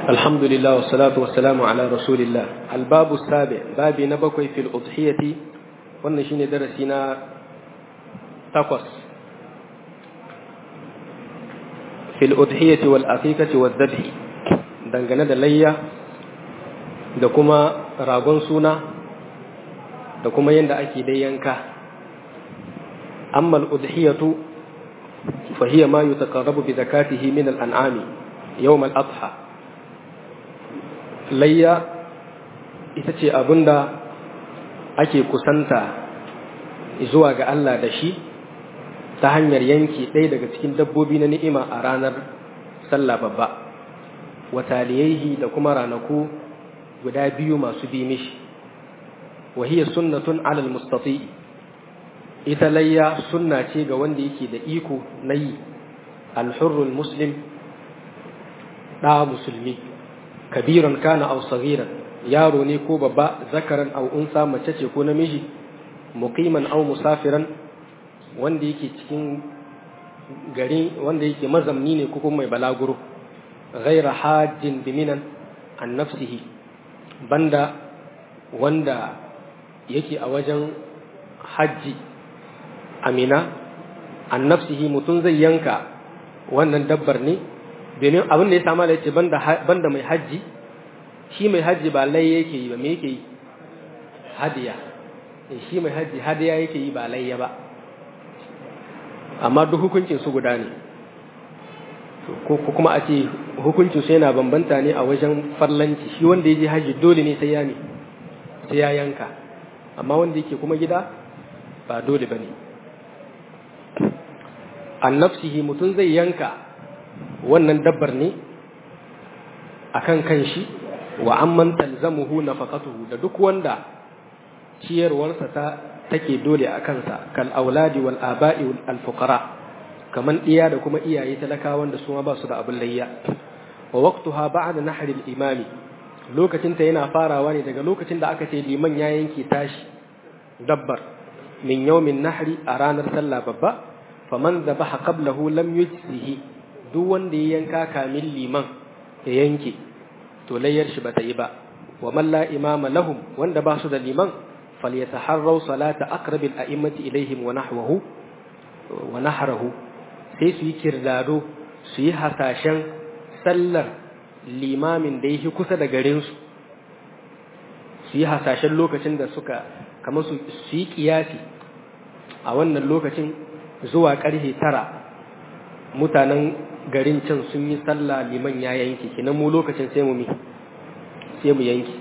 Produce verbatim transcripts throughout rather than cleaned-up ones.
الحمد لله والصلاة والسلام على رسول الله. الباب السابع باب نبكي في الأضحية ونشين درسنا تقص في الأضحية والأقيقة والذبح دنگنا دليا دكما راغون سونا دكما يند أكي ديانكا. أما الأضحية فهي ما يتقرب بزكاته من الأنعام يوم الأضحى. layya ita ce abinda ake kusanta zuwa ga Allah da shi ta hanyar yanke ɗaya daga cikin dabbobi na ni'ima a ranar sallah babba, wataliyaihi da kuma ranaku guda biyu masu bi mishi. wa hiya sunnatun alal mustati, ita layya sunna ce ga wanda yake da iko na yi, al-hurrul muslim, ɗa musulmi, kabiran kana aw saghiran, yaro ne ko babba, zakaran aw unsa, mace ce ko namiji, muqiman aw musafiran, wanda yake cikin gari, wanda yake mazamni ne ko kuma mai balaguro, ghaira hajjin biminan an nafsihi, banda wanda yake a wajen hajji amina an nafsihi, mutum zai yanka wannan dabbar ne domin abin da ya sama da ya ce banda mai hajji. Shi mai hajji ba lai yake yi ba, me yake yi? Hadiya. Shi mai hajji hadiya yake yi ba layya ba, amma duk hukuncin su guda ne, ko kuma a ce hukuncin su yana bambanta ne a wajen farlanci. Shi wanda ya je hajji dole ne sai ya ne sai ya yanka, amma wanda yake kuma gida ba dole ba ne. An nafsihi, mutum zai yanka wannan dabbar ne akan kanshi, wa amman talzamuhu nafaqatuhu, da duk wanda ciyarwarsa ta take dole a kansa, kal auladi wal aba'i wal fuqara, kaman iya da kuma iyaye talakawan da su ma ba su da abin layya. wa waqtuha ba'da nahri al imami, lokacin ta yana farawa ne daga lokacin da aka ce liman ya yanke tashi dabbar, min yawmin nahri, a ranar sallah babba. faman dhabaha qablahu lam yujzihi, duk wanda ya yanka kamin liman ya yanke to layyar shi bata yi ba. wa man la imama lahum, wanda ba su da liman, falyataharraw salata aqrabil a'immati ilaihim wa nahwahu wa nahrahu, sai su yi kirdado, su yi hasashen sallar limamin da yake kusa da garin su, su yi hasashen lokacin da suka kamar su yi kiyasi a wannan lokacin zuwa karfe tara mutanen garin can sun yi sallah liman ya yanki, kinan mu lokacin sai mu mi sai mu yanki.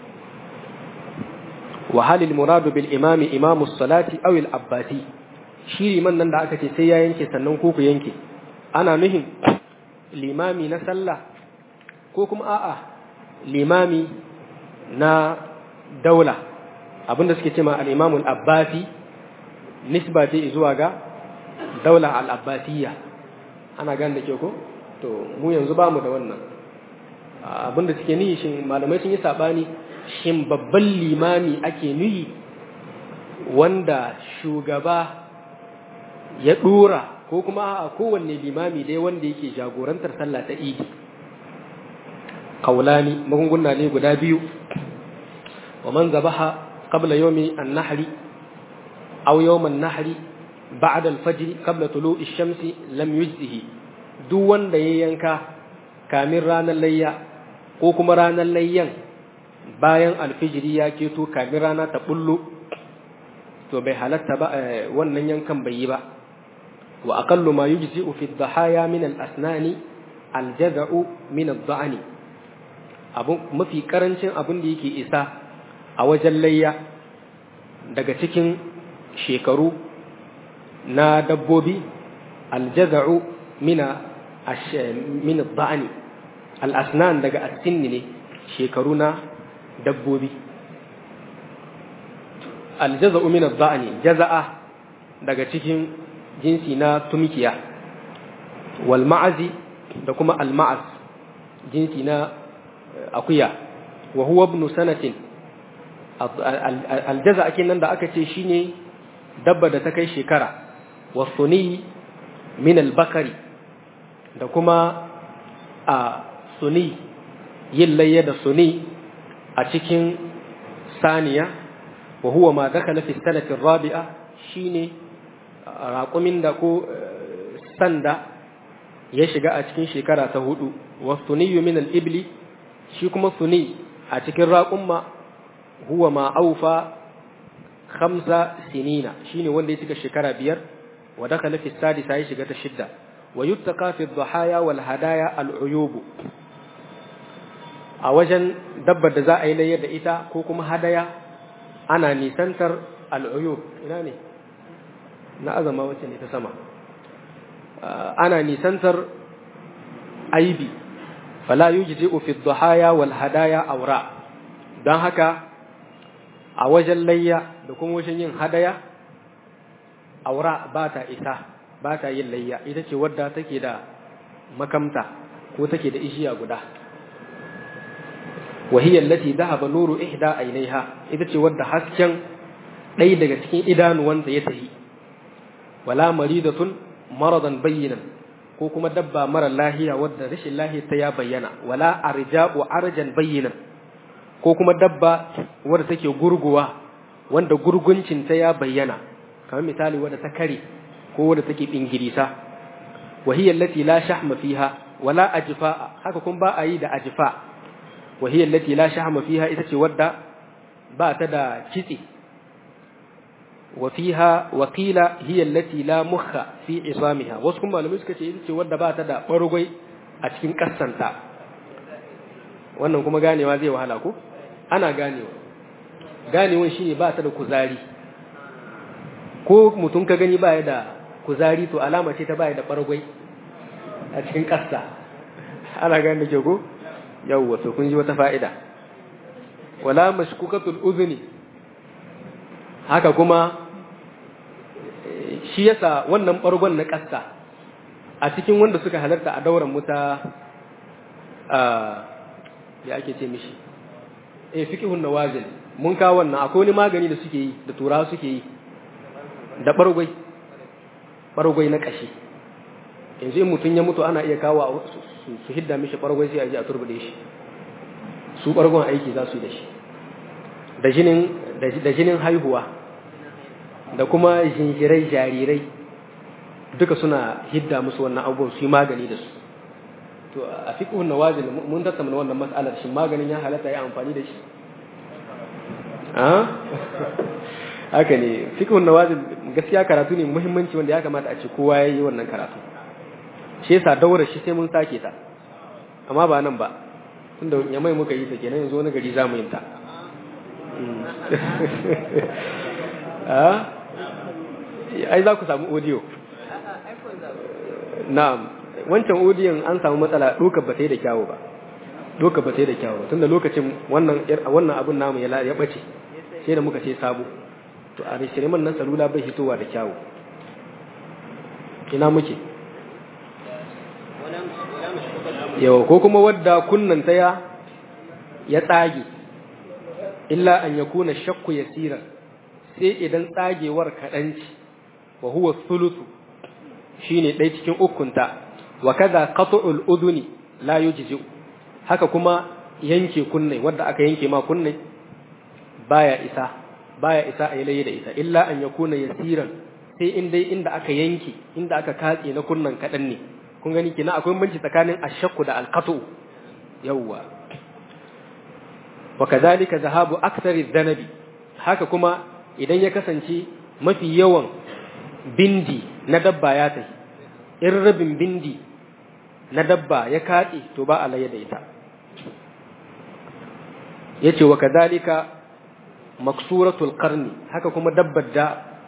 wa halil muradu bil imami imamu salati aw al abbasi, shi liman nan da aka ce sai ya yanke sannan ko ku yanke, ana nuhin limami na sallah ko kuma a'a limami na daula, abinda suke cewa al imamu al abbasi nisba ce zuwa ga daula al abbasiyya. ana gane da ke ko? To mu yanzu ba mu da wannan abinda suke nihi. Shin malamai sun yi sabani, shin babban limami ake nihi wanda shugaba ya dora, ko kuma a kowanne limami dai wanda yake jagorantar sallah ta idi? kaulani, magunguna ne guda biyu. wa man zabaha qabla yawmi an-nahri aw yawm an-nahri بعد الفجر قبل طلوع الشمس لم يجزه, duk wanda ya yanka kamin ranar layya ko kuma ranar layyan bayan alfijiri ya keto kamin rana ta bullo, to bai halatta ba, wannan yankan bai yi ba. wa aqallu ma yujzi'u fi ad-dhahaya min al-asnani al-jaza'u min ad-da'ni, abu mafi karancin abin da yake isa a wajen layya daga cikin shekaru na dabbobi, aljaza'u mina min ad-da'ni, al-asnan daga as-sinni ne, shekaru na dabbobi. aljaza'u min ad-da'ni, jaza'a daga cikin jinsi na tumikiya. wal ma'azi, da kuma al-ma'az jinsi na akuya. wa huwa ibn sanatin, aljaza'a kenan da aka ce shine dabba da ta kai shekara. wasuni min al-bakari, da kuma a suni yin layya da suni a cikin saniya wa huwa ma dakhala fi sanati rabi'a shine raqumin da ko sanda ya shiga a cikin shekara ta hudu wa suniyyu min al-ibli shi kuma suni a cikin raqumma huwa ma aufa khamsa sinina shine wanda ya cika shekara biyar wa dakhala fi sadisa ya shiga ta shidda wa yuttaqa fi dhahaya wal hadaya al-uyub a wajen dabbar da za a yi layya da ita ko kuma hadaya ana nisantar al-uyub ina ne na azama wacce ne ta sama ana nisantar aibi fala yujzi'u fi dhahaya wal hadaya awra dan haka a wajen layya da kuma wajen yin hadaya aura ba ta isa ba ta yin layya ita ce wadda take da makamta ko take da ishiya guda wahiyar lati dhahaba nuru ihda ainiha ita ce wadda hasken ɗaya daga cikin idanuwanta ya tahi wala maridatun maradan bayyinan ko kuma dabba mara lahiya wadda rashin lahiya ta ya bayyana wala arja'u arjan bayyinan ko kuma dabba wadda take gurguwa wanda gurguncin ta ya bayyana kamar misali wadda ta kare ko wadda take bingirisa wahiyar lati la shahma fiha wala ajfa haka kun ba a yi da ajfa wahiyar lati la shahma fiha ita ce wadda ba ta da kitse wa fiha wa qila hiya allati la mukha fi isamiha wasu kuma malamai suka ce ita ce wadda ba ta da bargwai a cikin kassanta wannan kuma ganewa zai wahala ko ana ganewa ganewan shine ba ta da kuzari ko mutum ka gani baya da kuzari to alama ce ta baya da bargwai a cikin kassa ana gane ke ko yawwa to kun ji wata fa'ida wala mashkukatul udhni haka kuma shi yasa wannan bargon na kassa a cikin wanda suka halarta a dauran muta ya ake ce mishi eh fiqhun nawazil mun kawo wannan akwai wani magani da suke yi da turawa suke yi da bargwai bargwai na kashi yanzu in mutun ya mutu ana iya kawo su hidda mishi bargwai sai a ji a turbude shi su bargon aiki za su yi da shi da jinin da jinin haihuwa da kuma jinjirai jarirai duka suna hidda musu wannan abubuwan su yi magani da su to a fiqhun nawazil mun tattauna wannan mas'alar shin maganin ya halatta ya amfani da shi ah haka ne fiqhun nawazil gaskiya karatu ne muhimmanci wanda ya kamata a ce kowa yayi wannan karatu shi yasa daura shi sai mun sake ta amma ba nan ba tunda ya mai muka yi ta kenan yanzu wani gari zamu yin ta ah ai za ku samu audio na'am wancan audiyon an samu matsala dokar ba ta yi da kyawu ba dokar ba ta yi da kyawu tunda lokacin wannan wannan abun namu ya ya bace sai da muka ce sabo to a rishiriman nan salula bai hitowa da kyawu ina muke yawa ko kuma wadda kunnan ta ya ya tsage illa an yakuna shakku yasiran sai idan tsagewar kadanci wa huwa thuluthu shine dai cikin ukunta wa kaza qat'ul udhuni la yujzi haka kuma yanke kunne wanda aka yanke ma kunne baya isa baya isa a yayi da ita illa an yakuna yasiran sai in dai inda aka yanke inda aka katse na kunnan kadan ne kun gani kina akwai banci tsakanin ashakku da alqatu yawa wa kadhalika zahabu aktsari dhanabi haka kuma idan ya kasance mafi yawan bindi na dabba ya tafi in rabin bindi na dabba ya katse to ba alayya da ita yace wa kadhalika maksuratul qarni haka kuma dabbar da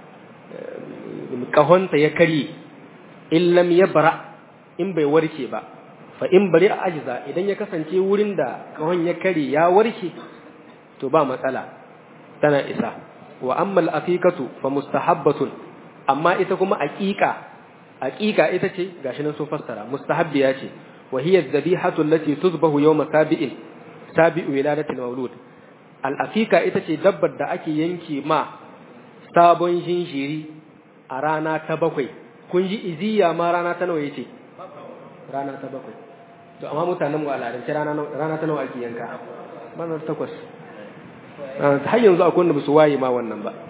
kahonta ya kare in lam yabra in bai warke ba fa in bari a ajza idan ya kasance wurin da kahon ya kare ya warke to ba matsala tana isa wa amma al-aqiqatu fa mustahabbatun amma ita kuma aqiqa aqiqa ita ce gashi nan sun fassara mustahabbiya ce wa hiya adh-dhabihatu allati tuzbahu yawma sabi'in sabi'u wiladatil mawlud al-aqiqa ita ce dabbar da ake yanke ma sabon jinjiri a rana ta bakwai kun ji iziya ma rana ta nawa yace rana ta bakwai to amma mutanen mu al'adance rana rana ta nawa ake yanka ranar takwas har yanzu akwai wanda ba su waye ma wannan ba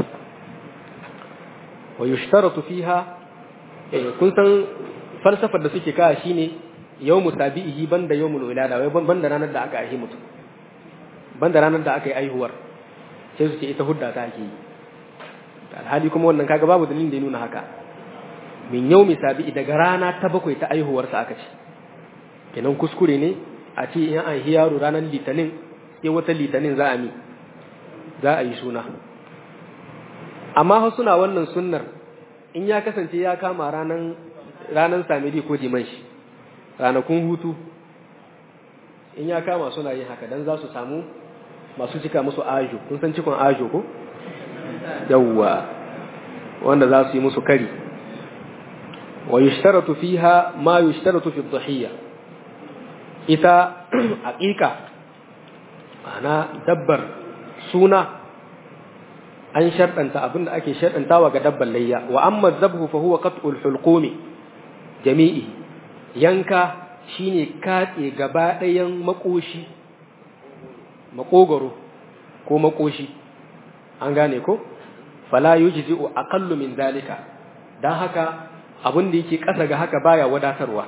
wa yushtaratu fiha kun san falsafar da suke kawo shine yawmu sabihi banda yawmul wilada wai banda ranar da aka aihi mutum banda ranar da aka yi aihuwar sai su ce ita hudda ta ake yi alhali kuma wannan kaga babu dalilin da ya nuna haka min yawmi sabihi daga rana ta bakwai ta aihuwarsa aka ce kenan kuskure ne a ce in an yi yaro ranar litinin sai wata litinin za a mi za a yi suna amma ha suna wannan sunnar in ya kasance ya kama ranar ranar samiri ko diman shi ranakun hutu in ya kama suna yin haka dan za su samu masu cika musu ajo kun san cikon ajo ko yawwa wanda za su yi musu kari wa yushtaratu fiha ma yushtaratu fi dhahiyya ita aqiqa ana dabbar suna an sharɗanta abinda ake sharɗantawa ga dabbar layya wa amma zabhu fa huwa qat'ul hulqumi jami'i yanka shine katse gaba ɗayan makoshi makogoro ko makoshi an gane ko fala yujzi'u aqallu min zalika dan haka abin da yake ƙasa ga haka baya wadatarwa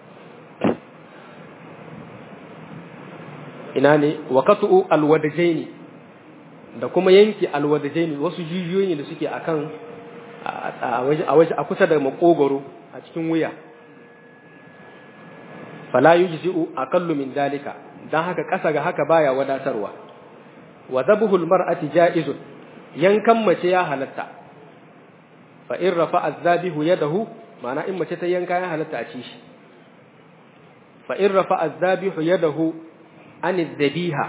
ina ne waqatu alwadajaini da kuma yanki alwadajaini wasu jijiyoyi da suke akan a waje a waje a kusa da makogoro a cikin wuya fala yujzi'u aqallu min dalika dan haka kasa ga haka baya wadatarwa wa dhabhu almar'ati ja'izun yankan mace ya halatta fa in rafa'a adh-dhabihu yadahu ma'ana in mace ta yanka ya halatta a ci shi fa in rafa'a adh-dhabihu yadahu an adh-dhabiha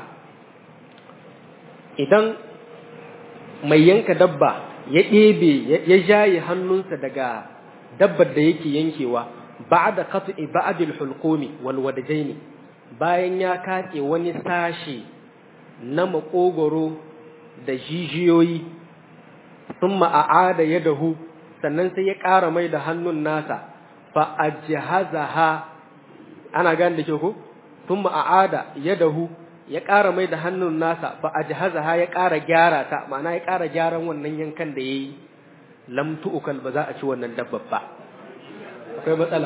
idan mai yanka dabba ya ɗebe ya jaye hannunsa daga dabbar da yake yankewa ba'da qat'i ba'd al-hulqumi wal wadajaini bayan ya kace wani sashi na makogoro da jijiyoyi thumma a'ada yadahu sannan sai ya ƙara mai da hannun nasa fa ajhazaha ana gane da ke ko thumma a'ada yadahu ya ƙara mai da hannun nasa fa ajhazaha ya ƙara gyara ta ma'ana ya ƙara gyaran wannan yankan da yayi lam tu'kal ba za a ci wannan dabbar ba akwai matsala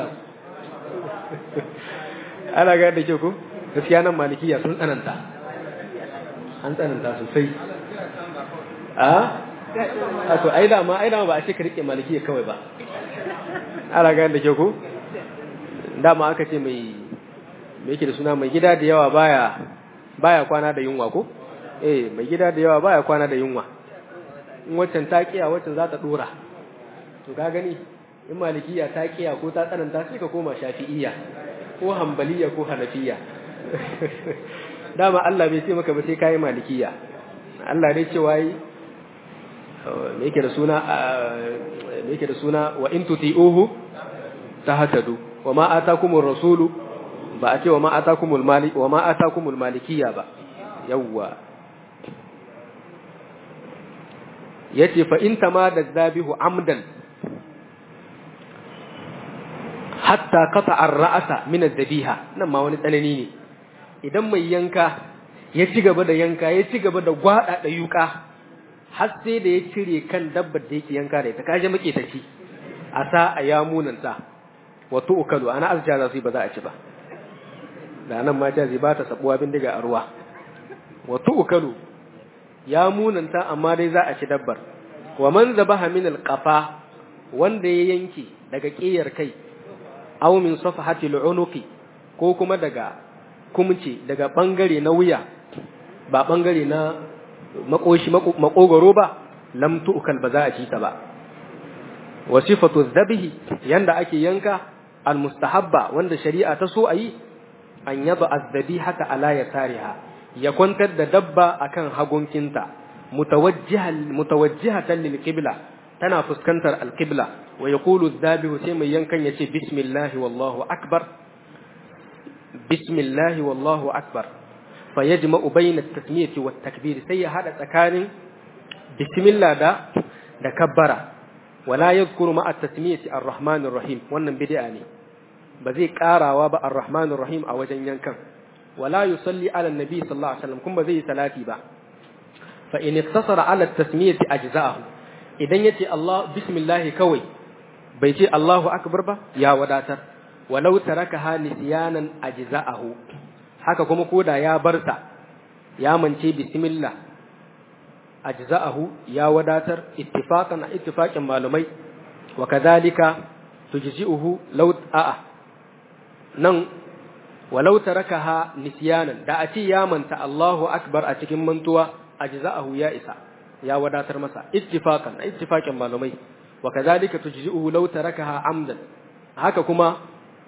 ana ga da ke ko gaskiya nan malikiya sun tsananta an tsananta sosai a a to ai da ma ai da ba a ce ka rike malikiya kawai ba ana ga da ke ko dama aka ce mai me yake da suna mai gida da yawa baya baya kwana da yunwa ko eh mai gida da yawa baya kwana da yunwa in waccan ta kiya waccan za ta dora to ka gani in malikiya ta kiya ko ta tsananta sai ka koma shafi'iyya ko hanbaliya ko hanafiya dama Allah bai ce maka ba sai kai malikiya Allah dai ce wai me yake da suna me yake da suna wa in tuti'uhu tahtadu wa ma atakumur rasulu ba a ce wa ma atakumul malik wa ma atakumul malikiya ba yawwa yace fa in tamada zabihu amdan hatta qata ar-ra'sa min az-zabiha nan ma wani tsanani ne idan mai yanka ya ci gaba da yanka ya ci gaba da gwada da yuka har sai da ya cire kan dabbar da yake yanka da ita kaje muke ta ci asa ayamunanta wa tu'kalu ana azjara sai ba za a ci ba da nan ma jazi ba ta sabuwa bindiga a ruwa wa tu'kalu ya munanta amma dai za a ci dabbar wa man zabaha min al-qafa wanda ya yanki daga kiyar kai aw min safhati al-unuqi ko kuma daga kumce daga bangare na wuya ba bangare na makoshi makogoro ba lam tu'kal ba za a ci ta ba wa sifatu dhabhi yanda ake yanka al-mustahabba wanda shari'a ta so ayi an yaba az-dhabihata ala yasariha ya kwantar da dabba akan hagunkinta mutawajjihan mutawajjihatan lil qibla tana fuskantar al-qibla wa yaqulu adh-dhabihu sai mai yankan yace bismillah wallahu akbar bismillah wallahu akbar fayajma'u bayna at-tasmiyati wat-takbir sai ya hada tsakanin bismillah da da kabbara wala yadhkuru ma'a at-tasmiyati ar-rahmanir rahim wannan bid'a ne ba zai karawa ba ar-rahmanir rahim a wajen yankan wala yusalli ala nabi sallallahu alaihi wasallam kuma zai salati ba fa in iktasara ala tasmiyati ajza'ahu idan yace Allah bismillah kawai bai ce Allahu akbar ba ya wadatar walau tarakaha nisyanan ajza'ahu haka kuma koda ya barta ya mance bismillah ajza'ahu ya wadatar ittifaqan ittifaqin malumai wa kadhalika tujzi'uhu law a'a nan walau tarakaha nisyanan da a ce ya manta Allahu akbar a cikin mantuwa ajza'ahu ya isa ya wadatar masa ittifaqan ittifaqin malumai wa kadhalika tujzi'uhu law tarakaha amdan haka kuma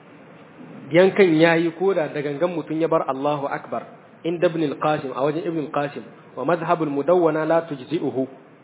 yankan yayi koda da gangan mutun ya bar Allahu akbar inda ibn al-qasim a wajen ibn al-qasim wa madhhab al-mudawwana la tujzi'uhu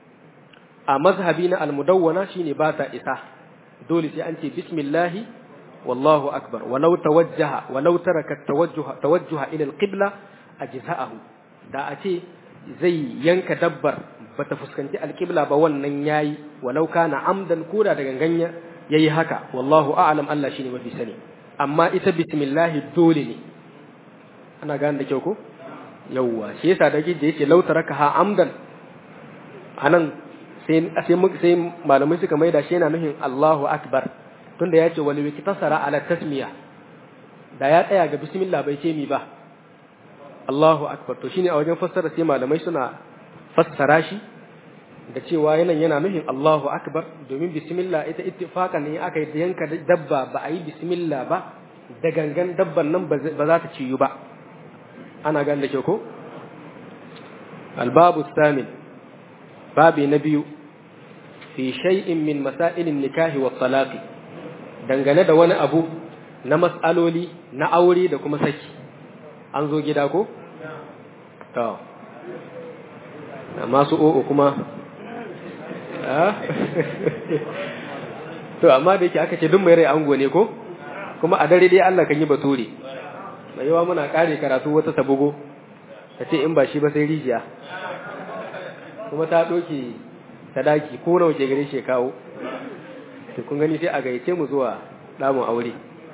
a mazhabina al-mudawwana shine ba ta isa dole sai an ce bismillah wallahu akbar walau tawajjaha walau taraka tawajjuha tawajjuha ila al-qibla ajza'ahu da a ce zai yanka dabbar bata fuskanci al-qibla ba wannan yayi walau kana amdan koda da ganganya yayi haka wallahu a'lam Allah shine mafi sani amma ita bismillah dole ne ana gane da kyau ko yawwa shi yasa da gije yace law tarakaha amdan anan sai sai sai malamai suka maida shi yana nufin Allahu akbar tunda yace wal wiktasara ala tasmiya da ya tsaya ga bismillah bai ce mi ba Allahu akbar to shine a wajen fassara sai malamai suna fassara shi da cewa yanan yana nufin Allahu akbar domin bismillah ita ittifaqan ne aka yi yanka dabba ba a yi bismillah ba da gangan dabban nan ba za ta ciyu ba ana gan da ke ko albabu thamin babi na biyu fi shay'in min masailin nikahi wa talaqi dangane da wani abu na mas'aloli na aure da kuma saki an zo gida ko to masu o'o kuma to amma da yake aka ce duk mai rai ango ne ko kuma a dare dai Allah kan yi bature mai yawa muna kare karatu wata tabugo ta ce in ba shi ba sai rijiya kuma ta doke sadaki ko nawa ke gare shi kawo to kun gani sai a gaice mu zuwa damun aure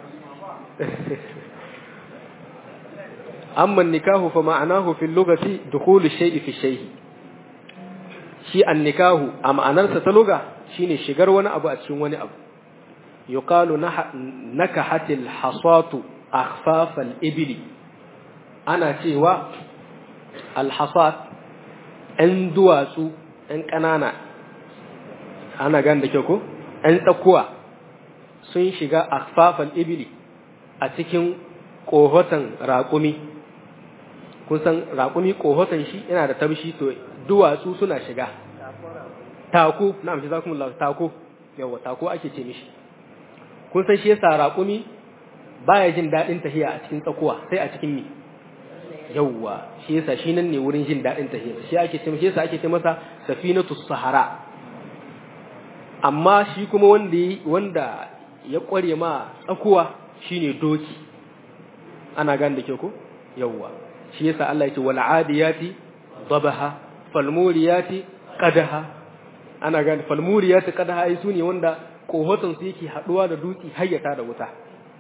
amma nikahu fa ma'anahu fil lughati dukhulu shay'i fi shay'i shi annikahu a ma'anarsa ta luga shine shigar wani abu a cikin wani abu yuqalu nakahatil hasatu akhfafal ibli ana cewa alhasat ɗan duwatsu ɗan ƙanana ana gan da kyau ko ɗan tsakuwa sun shiga akhfafal ibli a cikin ƙohotan raƙumi kun san raƙumi ƙohotan shi yana da tabshi to duwatsu suna shiga tako na amshi zakumullahu tako yawa tako ake ce mishi kun san shi yasa raƙumi baya jin daɗin tahiya a cikin tsakuwa sai a cikin mi yawa shi yasa shi nan ne wurin jin daɗin tahiya shi ake ce shi yasa ake ce masa safinatu sahara amma shi kuma wanda wanda ya kware ma tsakuwa shine doki ana gane da ke ko yawa shi yasa Allah ya ce wal adiyati dabaha falmuriyati qadaha ana gane falmuriyati qadaha ai sune wanda kohoton su yake haduwa da dutsi hayyata da wuta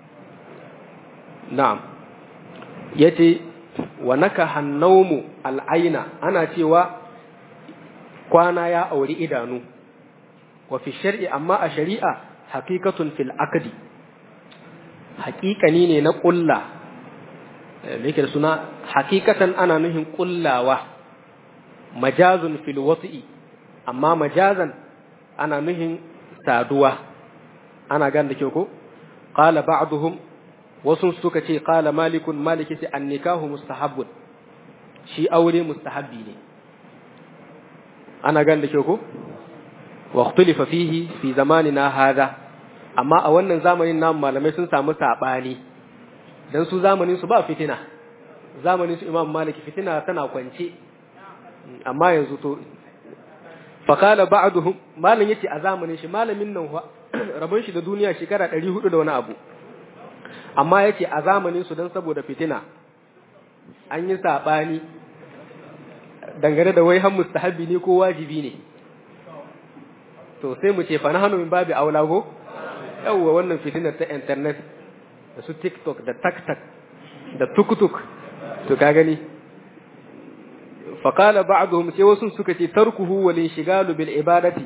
na'am yace wa nakaha an-nawmu al-aina ana cewa kwana ya auri idanu wa fi shar'i amma a shari'a haqiqatun fil aqdi haqiqani ne na kulla me yake da suna haqiqatan ana nuhin kullawa majazun fil wati'i amma majazan ana nuhin saduwa ana gan da kyau ko qala ba'dhum wasu suka ce qala malikun maliki ce annikahu mustahabbun shi aure mustahabbi ne ana gan da kyau ko wa ikhtalafa fihi fi zamanina hada amma a wannan zamanin nan malamai sun samu sabani dan su zamanin su ba fitina zamanin su imam maliki fitina tana kwance amma yanzu to faqala ba'duhum malam yace a zamanin shi malamin nan rabon shi da duniya shekara ɗari hudu da wani abu amma yace a zamanin su dan saboda fitina an yi sabani dangane da wai han mustahabi ne ko wajibi ne to sai mu ce fa nahnu min babi aula go yawa wannan fitinar ta internet da su TikTok da TikTok da tuktuk to ka gani faqala ba'dhum sai wasu suka ce tarkuhu wal inshigalu bil ibadati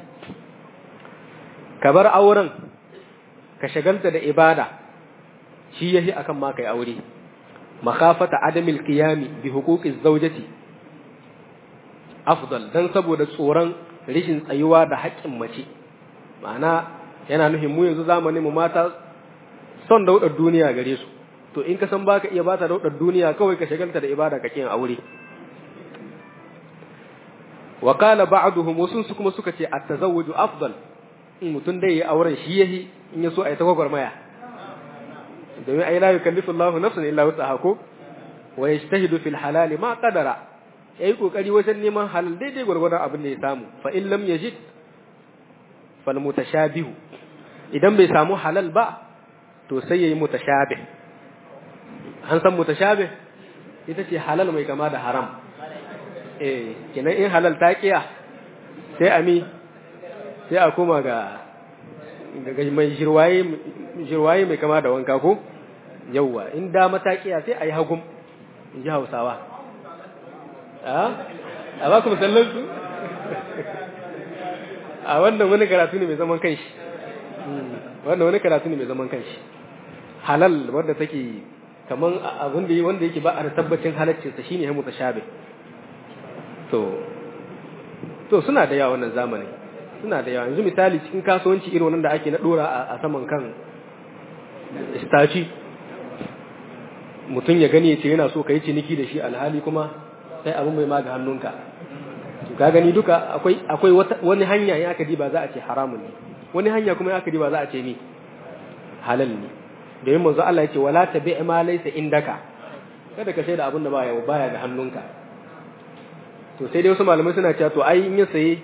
kabar auren ka shagalta da ibada shi yahi akan ma kai aure makhafata adamil qiyami bi huquqiz zawjati afdal dan saboda tsoron rishin tsayuwa da haƙƙin mace ma'ana yana nufin mu yanzu zamanin mu mata son daudar duniya gare su to in ka san baka iya bata daudar duniya kawai ka shagalta da ibada ka kin aure wa qala ba'duhum wasun su kuma suka ce at-tazawwuju afdal in mutun dai ya auren shi yahi in yaso ai ta gwagwarmaya domin ai la yukallifu Allahu nafsan illa wus'aha ko wa yajtahidu fil halal ma qadara yayi kokari wajen neman halal daidai gurgurdan abin da ya samu fa in lam yajid fal mutashabihu idan bai samu halal ba to sai yayi mutashabih an san mutashabih ita ce halal mai kama da haram eh kenan in halal ta kiya sai ami sai a koma ga ga mai jirwaye jirwaye mai kama da wanka ko yawa in da matakiya sai ayi hagum in ji Hausawa a a ba ku musallan su a wannan wani karatu ne mai zaman kanshi wannan wani karatu ne mai zaman kanshi halal wanda take kaman abin da wanda yake ba a tabbacin halaccin sa shine ya mutashabi to to suna da yawa wannan zamanin suna da yawa yanzu misali cikin kasuwanci irin wannan da ake na dora a saman kan staci mutum ya gani ya ce yana so kai ciniki da shi alhali kuma sai abin mai maga hannunka to ka gani duka akwai akwai wani hanya in aka diba za a ce haramun ne wani hanya kuma in aka diba za a ce ni halal ne domin manzo Allah ya ce wala tabi ma laysa indaka kada ka sai da abin da baya baya ga hannunka to sai dai wasu malamai suna cewa to ai in ya saye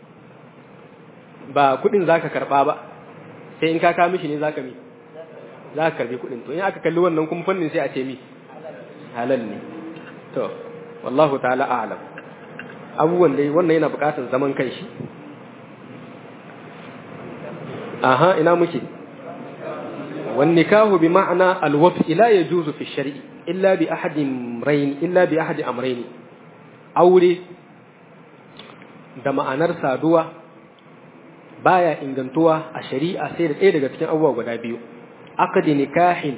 ba kudin zaka karba ba sai in ka ka mishi ne zaka mi zaka karbi kudin to in aka kalli wannan kuma fannin sai a ce mi halal ne to wallahu ta'ala a'lam abubuwan dai wannan yana bukatar zaman kanshi aha ina muke wan nikahu bi ma'na al-waf la yajuzu fi shari illa bi ahadin amrayn illa bi ahadi amrayn aure da ma'anar saduwa baya ingantuwa a shari'a sai da ɗaya daga cikin abubuwa guda biyu aqdi nikahin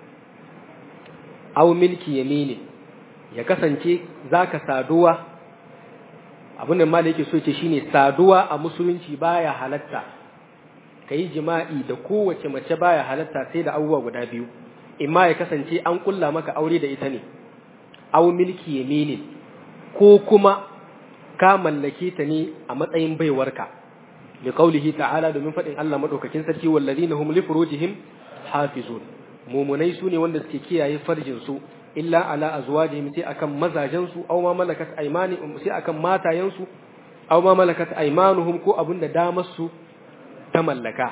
aw milki yamini ya kasance zaka saduwa abin da malai yake so ce shine saduwa a musulunci baya halatta kai jima'i da kowace mace baya halatta sai da abubuwa guda biyu imma ya kasance an kulla maka aure da ita ne aw milki yamini ko kuma ka mallake ta ne a matsayin baiwarka bi qaulihi ta'ala domin fadin Allah madaukakin sarki wallazina hum li furujihim hafizun mumunai sune wanda suke kiyaye farjin su illa ala azwajihim sai akan mazajen su aw ma malakat aymanuhum sai akan matayen su aw ma malakat aymanuhum ko abinda damar su ta mallaka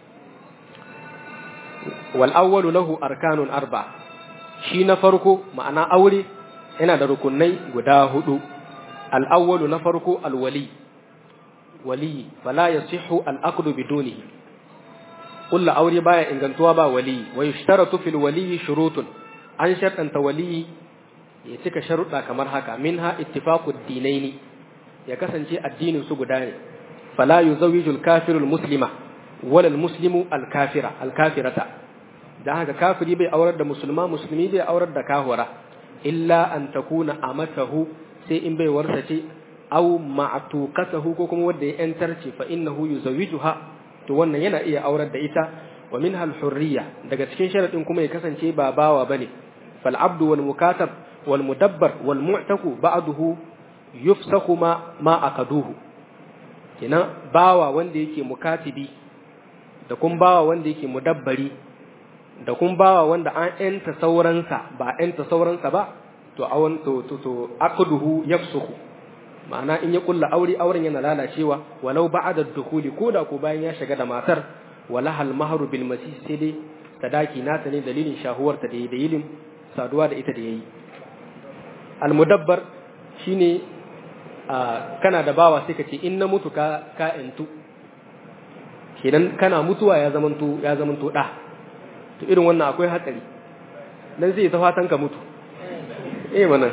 wal awwalu lahu arkanun arba shi na farko ma'ana aure yana da rukunai guda hudu al awwalu na farko al wali wali fala yasihu al aqdu bidunihi kullu aure baya ingantuwa ba wali wa yushtaratu fil wali shurutun an shartanta wali ya cika sharuɗa kamar haka minha ittifaqud dinaini ya kasance addinin su guda ne fala yuzawijul kafirul muslima wala al muslimu al kafira al kafirata dan haka kafiri bai aurar da musulma musulmi bai aurar da kahura illa an takuna amatahu sai in bai warsace aw ma'tuqatahu ko kuma wanda ya yantarce fa innahu yuzawijuha to wannan yana iya aurar da ita wa minha al-hurriya daga cikin sharadin kuma ya kasance ba bawa bane fal abdu wal mukatab wal mudabbar wal mu'taku ba'duhu yufsahu ma ma akaduhu kina bawa wanda yake mukatibi da kun bawa wanda yake mudabbari da kun bawa wanda an yanta sauransa ba yanta sauransa ba to awan to to, to aqduhu yafsuhu ma'ana in ya kulla aure auren yana lalacewa walau ba'da dukhuli koda ko bayan ya shiga da matar walahal mahru bil masih sai dai sadaki nata ne dalilin shahuwar ta da dalilin saduwa da ita da yayi al mudabbar shine kana da bawa sai ka ce in na mutu ka ka intu kenan kana mutuwa ya zamanto ya zamanto da to irin wannan akwai hatsari dan zai ta fatan ka mutu eh mana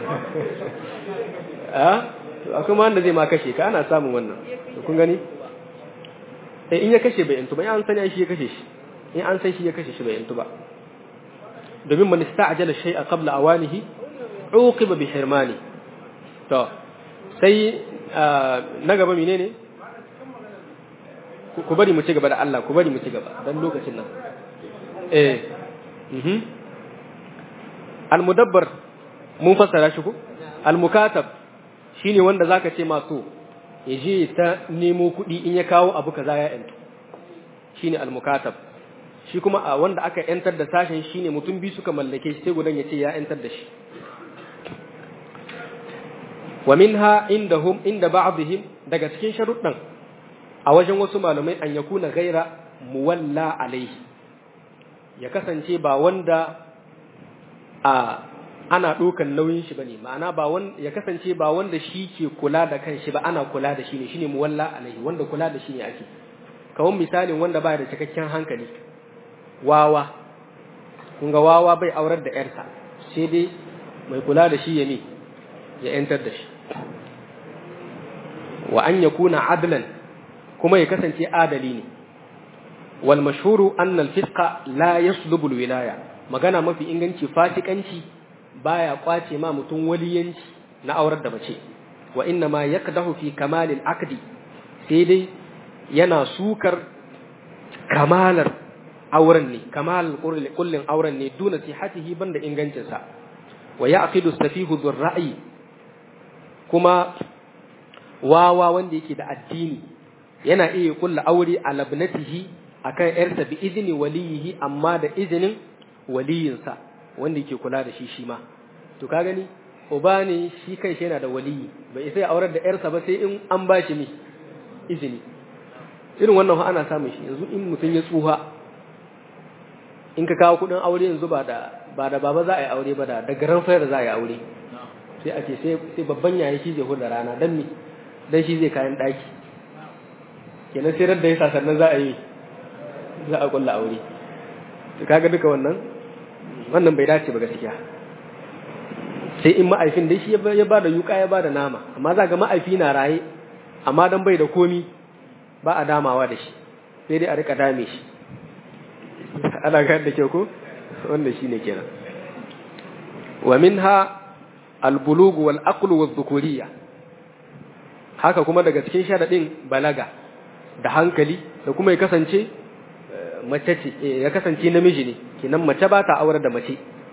a to akwai ma wanda zai ma kashe ka ana samun wannan to kun gani eh in ya kashe bai intu ba in an sani shi ya kashe shi in an san shi ya kashe shi bai intu ba domin man ista'jala shay'a qabla awanihi uqiba bi hirmani to sai na gaba menene ku bari mu ci gaba da Allah ku bari mu ci gaba dan lokacin nan eh mhm al-mudabbar mun fassara shi ko al-mukatab shine wanda zaka ce maso yaje ta nemo kuɗi in ya kawo abu kaza ya yanto shine al-mukatab shi kuma a wanda aka yantar da sashen shine mutum biyu suka mallake shi sai gudan ya ce ya yantar da shi wa minha indahum inda ba'dihim daga cikin sharuɗan a wajen wasu malamai an yakuna gaira muwalla alaihi ya kasance ba wanda a ana ɗaukan nauyin shi bane ma'ana ba wanda ya kasance ba wanda shi ke kula da kanshi ba ana kula da shi ne shine muwalla alaihi wanda kula da shi ne ake kawon misalin wanda baya da cikakken hankali wawa kun ga wawa bai aurar da yarsa sai dai mai kula da shi ya ne ya yantar da shi wa an yakuna adlan kuma ya kasance adali ne wal mashhuru anna al fisqa la yaslubu al wilaya magana mafi inganci fasikanci baya kwace ma mutum waliyanci na aurar da mace wa inna ma yakdahu fi kamal al aqdi sai dai yana sukar kamalar auren ne kamal kullin auren ne duna sihatihi banda ingancin sa wa yaqidu safihu dhur ra'yi kuma wawa wanda yake da addini yana iya kulla aure a labnatihi akan yarsa bi izini waliyihi amma da izinin waliyinsa wanda yake kula da shi shi ma to ka gani uba ne shi kai shi yana da waliyi bai sai aurar da yarsa ba sai in an ba shi ne izini irin wannan ana samun shi yanzu in mutum ya tsuha in ka kawo kudin aure yanzu ba da ba da baba za a yi aure ba da da garan fayar za a yi aure sai a ce sai babban yayi shi zai hurda rana dan mi dan shi zai kayan daki kenan sai radda yasa sannan za a yi za a kulla aure to kaga duka wannan wannan bai dace ba gaskiya sai in ma'aifin dai shi ya ba da yuka ya ba da nama amma za ga ma'aifi na raye amma dan bai da komi ba a damawa da shi sai dai a rika dame shi ana ga da kyau ko wannan shine kenan wa minha al-bulugh wal aql wal dhukuriyya haka kuma daga cikin sharadin balaga da hankali da kuma ya kasance mace ce ya kasance namiji ne kenan mace ba ta aure da mace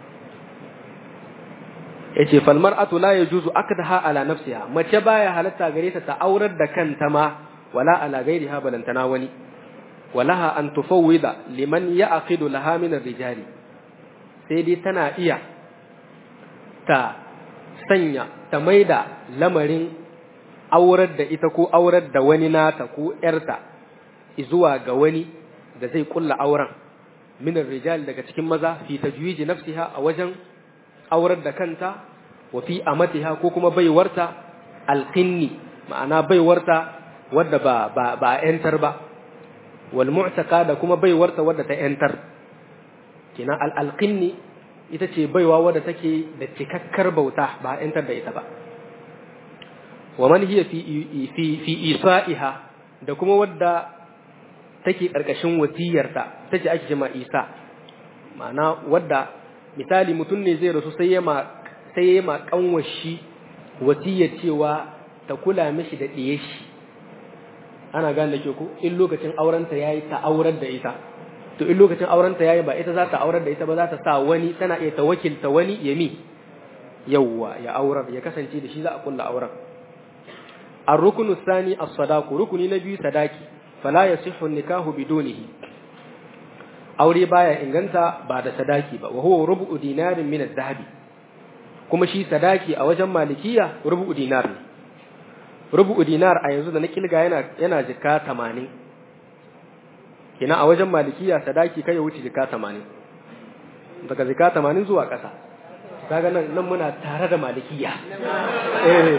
yace fal mar'atu la yajuzu akdaha ala nafsiha mace baya halatta gare ta ta aurar da kanta ma wala ala ghairiha balantana wani walaha an tufawwida liman ya'qidu laha min ar-rijali sai dai tana iya ta sanya ta maida lamarin aurar da ita ko aurar da wani nata ko yarta zuwa ga wani da zai kulla auren min ar-rijal daga cikin maza fi tajwiji nafsiha a wajen aurar da kanta wa fi amatiha ko kuma baiwarta alqinni ma'ana baiwarta wadda ba ba ba yantar ba wal mu'taqa da kuma baiwarta wadda ta yantar kina al alqinni ita ce baiwa wadda take da cikakkar bauta ba yantar da ita ba wa man hiya fi fi fi isa'iha da kuma wadda take karkashin wasiyarta tace ake jima isa ma'ana wadda misali mutum ne zai rasu sai ya ma sai ya ma kanwashi wasiyar cewa ta kula mishi da diye shi ana gane ke ko in lokacin aurenta yayi ta aurar da ita to in lokacin aurenta yayi ba ita za ta aurar da ita ba za ta sa wani tana iya tawakilta wani yami yawwa ya aurar ya kasance da shi za a kulla auren ar-ruknu thani as-sadaqu rukuni na biyu sadaki fala yasihhu nikahu bidunihi aure baya inganta ba da sadaki ba wa huwa rubu'u dinarin min adh-dhahabi kuma shi sadaki a wajen malikiya rubu'u dinar ne rubu'u dinar a yanzu da na kilga yana yana jika tamanin kina a wajen malikiya sadaki kai ya wuce jika tamanin daga jika tamanin zuwa ƙasa kaga nan nan muna tare da malikiya eh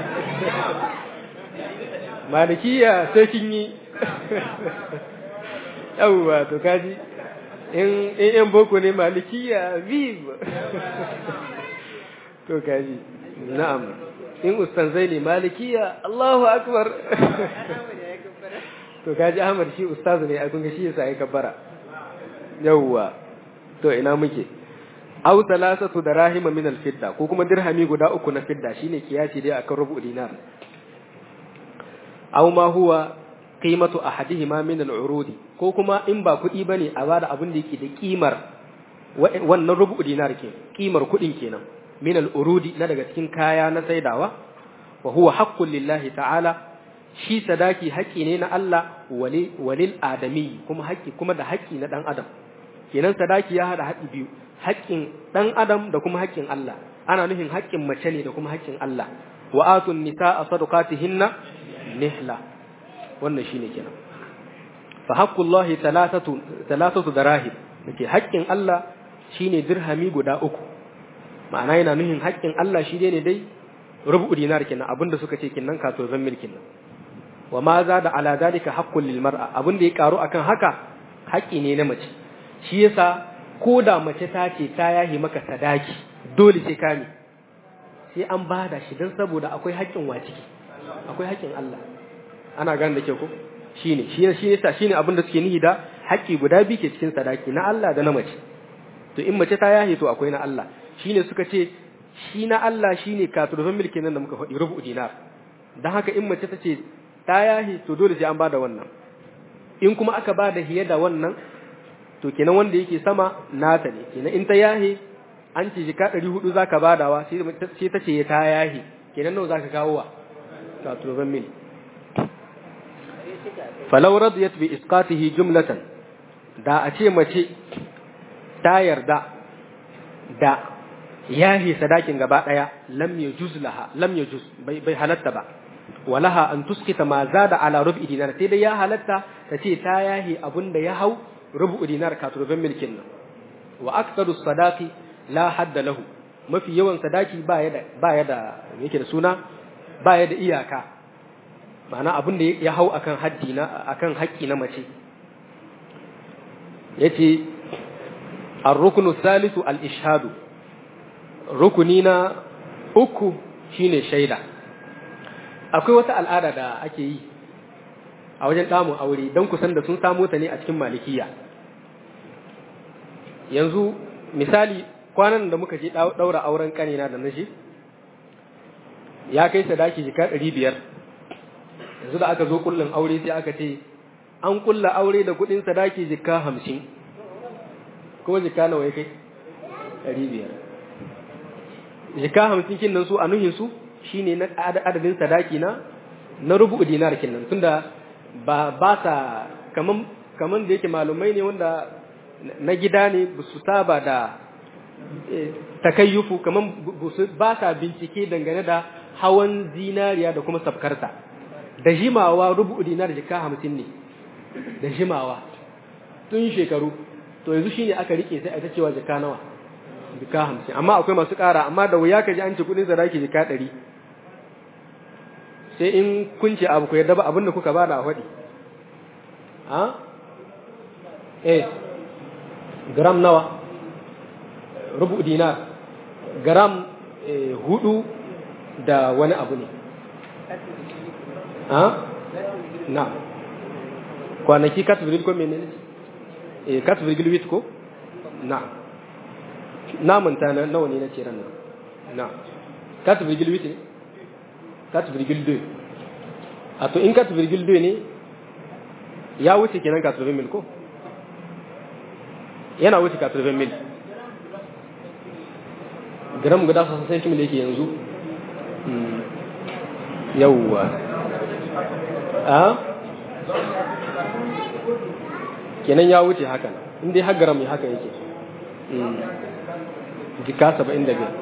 malikiya sai kin yi yawwa to kaji in in yan boko ne malikiya viv to kaji na'am in ustazai ne malikiya Allahu akbar to kaji Ahmad shi ustaz ne a kun ga shi yasa ya kabbara yawwa to ina muke aw thalathatu darahim min al-fidda ko kuma dirhami guda uku na fidda shine kiyasi dai akan rubu dinar aw ma huwa qimatu ahadihima min al-urudi ko kuma in ba kudi bane a bada abin da yake da kimar wannan rubu dinar ke kimar kudin kenan min al-urudi na daga cikin kaya na saidawa wa huwa haqqun lillahi ta'ala shi sadaki haƙi ne na Allah walil adami kuma haƙi kuma da haƙi na dan adam kenan sadaki ya hada haƙi biyu haƙin dan adam da kuma haƙin Allah ana nufin haƙin mace ne da kuma haƙin Allah wa atun nisaa sadaqatihinna nihla wannan shine kenan fa haqqullahi thalathatu thalathatu darahim nake haƙin Allah shine dirhami guda uku ma'ana yana nufin haƙin Allah shi ne dai rubu dinar kenan abinda suka ce kinnan kato zan milkin nan wa ma za da ala dalika haqqul lil mar'a abinda ya karu akan haka haƙi ne na mace shi yasa ko da mace ta ce ta yahi maka sadaki dole sai ka ne sai an bada shi dan saboda akwai haƙin waciki akwai haƙin Allah ana gane da ke ko shine shi shi yasa shine abinda suke nihi da haƙi guda biyu ke cikin sadaki na Allah da na mace to in mace ta yahi to akwai na Allah shine suka ce shi na Allah shine katurban milkin nan da muka faɗi rubu dinar dan haka in mace ta ce ta yahi to dole sai an bada wannan in kuma aka bada hiye da wannan to kenan wanda yake sama nata ne kenan in ta yahi an ce jika ɗari hudu zaka badawa sai sai ta ce ta yahi kenan nawa zaka kawo wa katurban mil falau radiyat bi isqatihi jumlatan da a ce mace ta yarda da yahi sadakin gaba daya lam yajuz laha lam yajuz bai bai halatta ba walaha an tuskita ma zada ala rubi dinar sai dai ya halatta tace ta yahi abunda ya hau rubu dinar ka turban milkin nan wa aktsaru sadaqi la hadda lahu mafi yawan sadaki ba ya da ba ya da yake da suna ba ya da iyaka ma'ana abunda ya hau akan haddi na akan haƙƙi na mace yace ar-ruknu thalithu al-ishhadu rukuni na uku shine shaida akwai wata al'ada da ake yi a wajen damun aure don kusan da sun samu ta ne a cikin malikiya yanzu misali kwanan da muka je daura auren kanina da nashi ya kai sadaki jika ɗari biyar yanzu da aka zo kullun aure sai aka ce an kulla aure da kudin sadaki jika hamsin kuma jika nawa ya kai ɗari biyar jika hamsin kin nan su a nuhin su shine na adadin sadaki na na rubu dinar kin nan tunda ba ba sa kaman kaman da yake malumai ne wanda na gida ne ba su saba da takayyufu kaman ba sa bincike dangane da hawan zinariya da kuma sabkarta da jimawa rubu dinar jika hamsin ne da jimawa tun shekaru to yanzu shine aka rike sai a ta cewa jika nawa jika hamsin amma akwai masu ƙara amma da wuya ka ji an ci kuɗin sadaki jika ɗari sai in kun ce abu ku yarda ba abin da kuka ba da a faɗi ha eh gram nawa rubu dinar gram hudu da wani abu ne ha na kwanaki kat virgil ko menene eh kat virgil huit ko na na manta na nawa ne na ce ran nan na kat virgil huit ne kat virgil deux a to in kat virgil deux ne ya wuce kenan quatre-vingts mil ko yana wuce quatre-vingts mil gram guda sosai mil yake yanzu yawwa a kenan ya wuce haka in dai har gram haka yake jika saba'in da biyar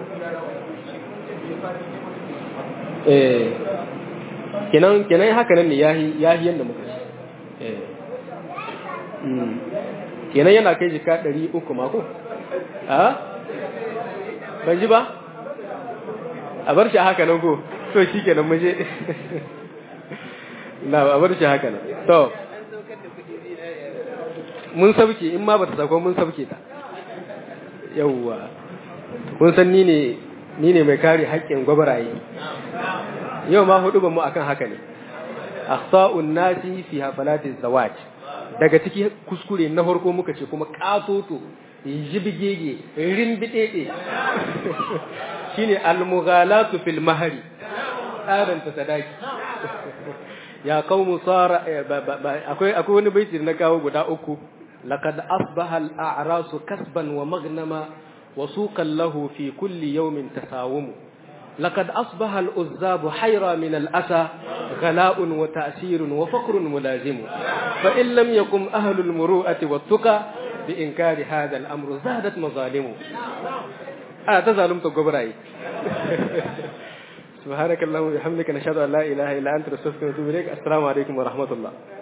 eh kenan kenan haka nan ne yahi yahi yanda muka ci eh mm kenan yana kai jika ɗari uku mako a ban ji ba a bar shi haka nan ko to shikenan mu je na a bar shi haka nan to mun sabke in ma bata sako mun sabke ta yawwa kun san ni ne ni ne mai kare haƙƙin gwabaraye yau ma hudu ba mu akan haka ne akhta'un nasi fi hafalati zawaj daga ciki kuskure na farko muka ce kuma katoto jibigege rimbidede shine al-mughalatu fil mahri tsarin ta sadaki ya qaumu sara akwai akwai wani baiti na kawo guda uku laqad asbaha al-a'rasu kasban wa maghnama wa suqan lahu fi kulli yawmin tasawumu laqad asbaha al-uzzab hayra min al-asa ghala'un wa ta'sirun wa faqrun mulazimu fa in lam yakum ahlu al-muru'ati wat-tuqa bi inkari hadha al-amru zadat mazalimu a ta zalumta gobrayi subhanakallahumma wa bihamdika nashhadu an la ilaha illa anta nastaghfiruka wa natubu ilaik assalamu alaikum wa rahmatullah